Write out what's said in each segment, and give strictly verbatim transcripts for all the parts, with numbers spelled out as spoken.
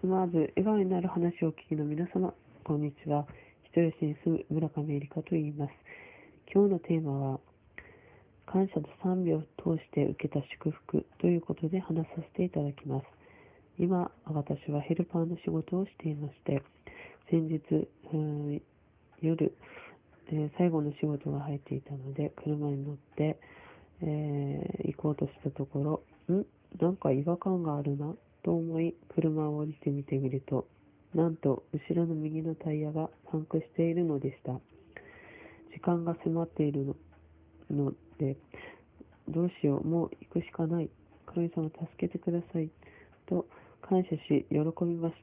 まず、笑顔になる話をお聞きの皆様、こんにちは。人吉に住む村上えりかと言います。今日のテーマは、感謝と賛美を通して受けた祝福ということで話させていただきます。今、私はヘルパーの仕事をしていまして、先日、うん、夜、えー最後の仕事が入っていたので、車に乗って、えー行こうとしたところ、んなんか違和感があるなと思い、車を降りてみてみると、なんと後ろの右のタイヤがパンクしているのでした。時間が迫っているのので、どうしよう、もう行くしかない。神様助けてください。と感謝し、喜びました。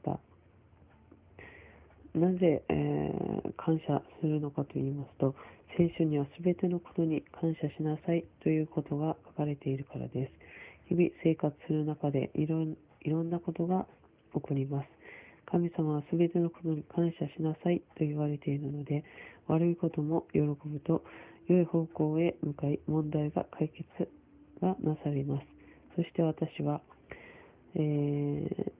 なぜ、えー感謝するのかと言いますと、聖書にはすべてのことに感謝しなさいということが書かれているからです。日々生活する中でいろんいろんなことが起こります。神様はすべてのことに感謝しなさいと言われているので、悪いことも喜ぶと良い方向へ向かい、問題が解決がなされます。そして私は、えー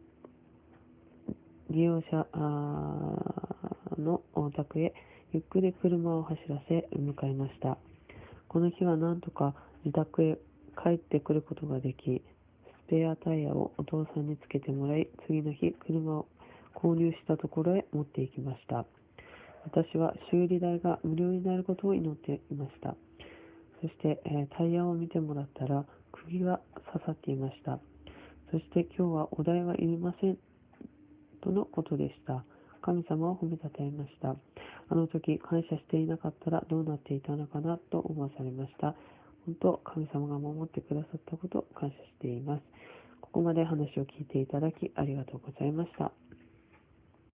利用者のお宅へゆっくり車を走らせ向かいました。この日は何とか自宅へ帰ってくることができ、スペアタイヤをお父さんにつけてもらい、次の日車を購入したところへ持って行きました。私は修理代が無料になることを祈っていました。そして、えータイヤを見てもらったら釘が刺さっていました。そして今日はお代はいりませんとのことでした。神様を褒めたたえました。あの時感謝していなかったらどうなっていたのかなと思わされました。本当、神様が守ってくださったことを感謝しています。ここまで話を聞いていただきありがとうございました。